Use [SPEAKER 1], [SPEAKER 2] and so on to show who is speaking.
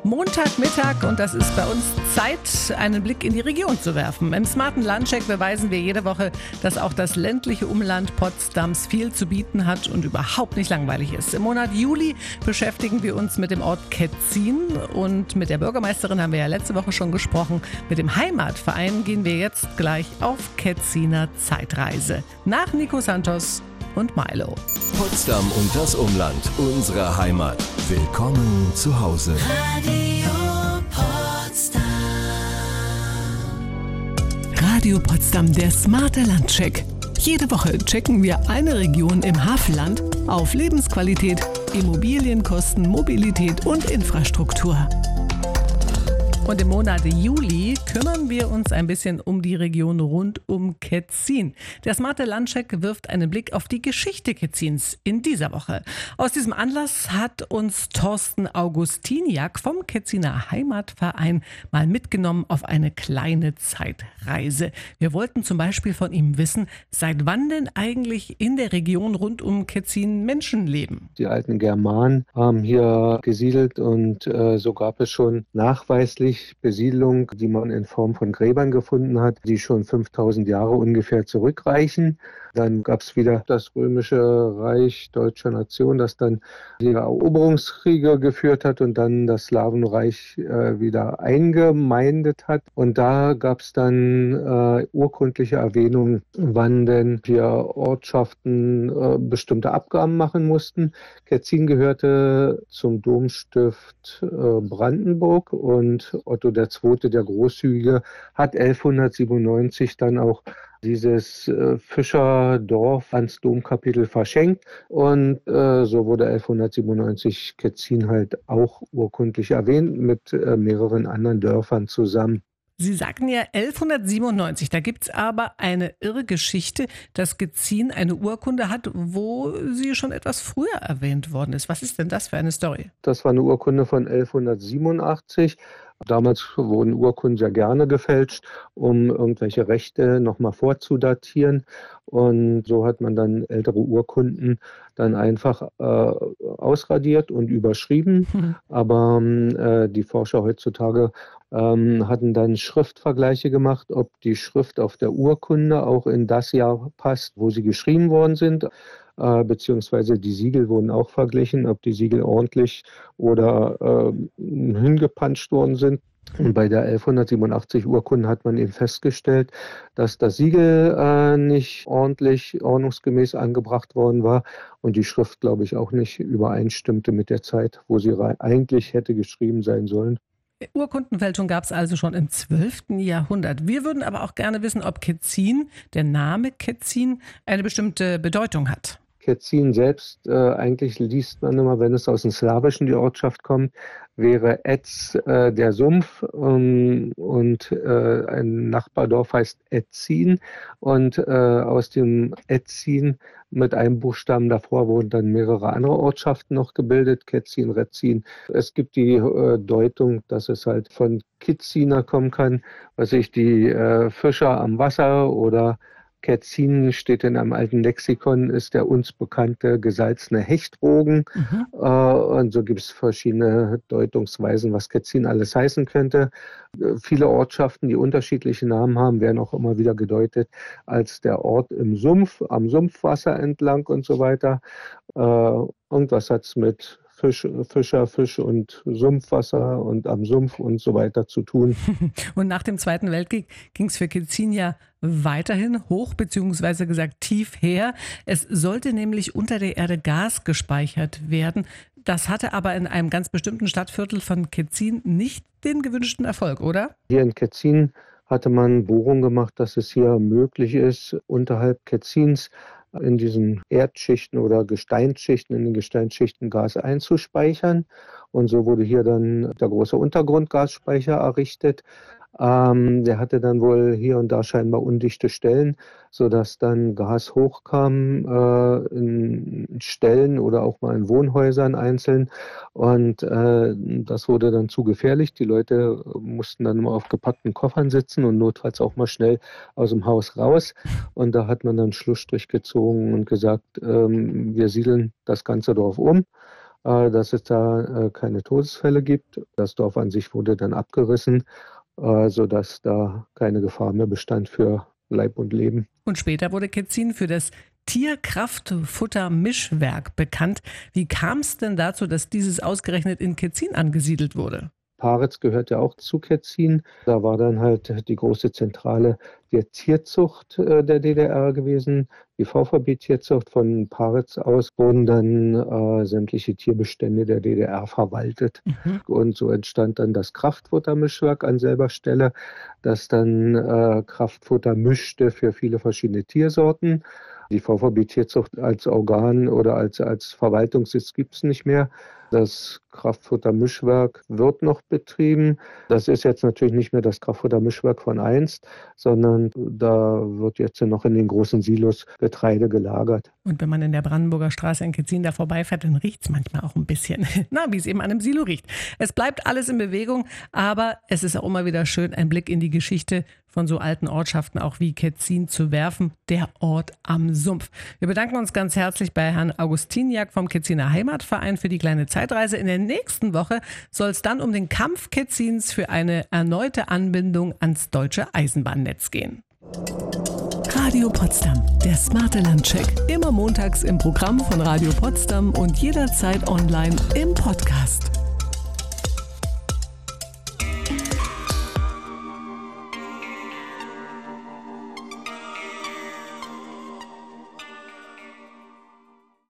[SPEAKER 1] Montagmittag und das ist bei uns Zeit, einen Blick in die Region zu werfen. Im smarten Landcheck beweisen wir jede Woche, dass auch das ländliche Umland Potsdams viel zu bieten hat und überhaupt nicht langweilig ist. Im Monat Juli beschäftigen wir uns mit dem Ort Ketzin und mit der Bürgermeisterin haben wir ja letzte Woche schon gesprochen. Mit dem Heimatverein gehen wir jetzt gleich auf Ketziner Zeitreise. Nach Nico Santos und Milo.
[SPEAKER 2] Potsdam und das Umland, unsere Heimat. Willkommen zu Hause.
[SPEAKER 1] Radio Potsdam, der smarte Landcheck. Jede Woche checken wir eine Region im Hafenland auf Lebensqualität, Immobilienkosten, Mobilität und Infrastruktur. Und im Monat Juli kümmern wir uns ein bisschen um die Region rund um Ketzin. Der smarte Landcheck wirft einen Blick auf die Geschichte Ketzins in dieser Woche. Aus diesem Anlass hat uns Thorsten Augustiniak vom Ketziner Heimatverein mal mitgenommen auf eine kleine Zeitreise. Wir wollten zum Beispiel von ihm wissen, seit wann denn eigentlich in der Region rund um Ketzin Menschen leben.
[SPEAKER 3] Die alten Germanen haben hier gesiedelt und so gab es schon nachweislich Besiedlung, die man in Form von Gräbern gefunden hat, die schon 5000 Jahre ungefähr zurückreichen. Dann gab es wieder das Römische Reich deutscher Nation, das dann die Eroberungskriege geführt hat und dann das Slawenreich wieder eingemeindet hat. Und da gab es dann urkundliche Erwähnungen, wann denn hier Ortschaften bestimmte Abgaben machen mussten. Ketzin gehörte zum Domstift Brandenburg und Otto II., der Großzügige, hat 1197 dann auch dieses Fischerdorf ans Domkapitel verschenkt und so wurde 1197 Ketzin halt auch urkundlich erwähnt mit mehreren anderen Dörfern zusammen.
[SPEAKER 1] Sie sagten ja 1197, da gibt es aber eine irre Geschichte, dass Ketzin eine Urkunde hat, wo sie schon etwas früher erwähnt worden ist. Was ist denn das für eine Story?
[SPEAKER 3] Das war eine Urkunde von 1187. Damals wurden Urkunden sehr gerne gefälscht, um irgendwelche Rechte nochmal vorzudatieren. Und so hat man dann ältere Urkunden dann einfach ausradiert und überschrieben. Aber die Forscher heutzutage hatten dann Schriftvergleiche gemacht, ob die Schrift auf der Urkunde auch in das Jahr passt, wo sie geschrieben worden sind. Beziehungsweise die Siegel wurden auch verglichen, ob die Siegel ordentlich oder hingepanscht worden sind. Und bei der 1187 Urkunde hat man eben festgestellt, dass das Siegel nicht ordnungsgemäß angebracht worden war und die Schrift, glaube ich, auch nicht übereinstimmte mit der Zeit, wo sie eigentlich hätte geschrieben sein sollen.
[SPEAKER 1] Urkundenfälschung gab es also schon im 12. Jahrhundert. Wir würden aber auch gerne wissen, ob Ketzin, der Name Ketzin, eine bestimmte Bedeutung hat.
[SPEAKER 3] Ketzin selbst, eigentlich liest man immer, wenn es aus dem Slawischen die Ortschaft kommt, wäre Etz der Sumpf und ein Nachbardorf heißt Etzin und aus dem Etzin mit einem Buchstaben davor wurden dann mehrere andere Ortschaften noch gebildet, Ketzin, Retzin. Es gibt die Deutung, dass es halt von Kitziner kommen kann, die Fischer am Wasser oder Ketzin steht in einem alten Lexikon, ist der uns bekannte gesalzene Hechtrogen. Und so gibt es verschiedene Deutungsweisen, was Ketzin alles heißen könnte. Viele Ortschaften, die unterschiedliche Namen haben, werden auch immer wieder gedeutet als der Ort im Sumpf, am Sumpfwasser entlang und so weiter. Irgendwas hat es mit Fisch und Sumpfwasser und am Sumpf und so weiter zu tun.
[SPEAKER 1] Und nach dem Zweiten Weltkrieg ging es für Ketzin ja weiterhin hoch, beziehungsweise gesagt tief her. Es sollte nämlich unter der Erde Gas gespeichert werden. Das hatte aber in einem ganz bestimmten Stadtviertel von Ketzin nicht den gewünschten Erfolg, oder?
[SPEAKER 3] Hier in Ketzin hatte man Bohrungen gemacht, dass es hier möglich ist, unterhalb Ketzins in diesen Erdschichten oder Gesteinsschichten, in den Gesteinsschichten Gas einzuspeichern. Und so wurde hier dann der große Untergrundgasspeicher errichtet. Der hatte dann wohl hier und da scheinbar undichte Stellen, sodass dann Gas hochkam in Ställen oder auch mal in Wohnhäusern einzeln. Und das wurde dann zu gefährlich. Die Leute mussten dann immer auf gepackten Koffern sitzen und notfalls auch mal schnell aus dem Haus raus. Und da hat man dann Schlussstrich gezogen und gesagt, wir siedeln das ganze Dorf um. dass es da keine Todesfälle gibt. Das Dorf an sich wurde dann abgerissen, sodass da keine Gefahr mehr bestand für Leib und Leben.
[SPEAKER 1] Und später wurde Ketzin für das Tierkraftfutter-Mischwerk bekannt. Wie kam es denn dazu, dass dieses ausgerechnet in Ketzin angesiedelt wurde?
[SPEAKER 3] Paritz gehört ja auch zu Ketzin. Da war dann halt die große Zentrale der Tierzucht der DDR gewesen. Die VVB-Tierzucht. Von Paritz aus wurden dann sämtliche Tierbestände der DDR verwaltet. Und so entstand dann das Kraftfuttermischwerk an selber Stelle, das dann Kraftfutter mischte für viele verschiedene Tiersorten. Die VVB-Tierzucht als Organ oder als Verwaltungssitz gibt es nicht mehr. Das Kraftfuttermischwerk wird noch betrieben. Das ist jetzt natürlich nicht mehr das Kraftfuttermischwerk von einst, sondern da wird jetzt noch in den großen Silos Getreide gelagert.
[SPEAKER 1] Und wenn man in der Brandenburger Straße in Ketzin da vorbeifährt, dann riecht es manchmal auch ein bisschen, wie es eben an einem Silo riecht. Es bleibt alles in Bewegung, aber es ist auch immer wieder schön, einen Blick in die Geschichte von so alten Ortschaften auch wie Ketzin zu werfen, der Ort am Sumpf. Wir bedanken uns ganz herzlich bei Herrn Augustiniak vom Ketziner Heimatverein für die kleine Zeitreise. In der nächsten Woche soll es dann um den Kampf Ketzins für eine erneute Anbindung ans deutsche Eisenbahnnetz gehen.
[SPEAKER 2] Radio Potsdam, der smarte Landcheck. Immer montags im Programm von Radio Potsdam und jederzeit online im Podcast.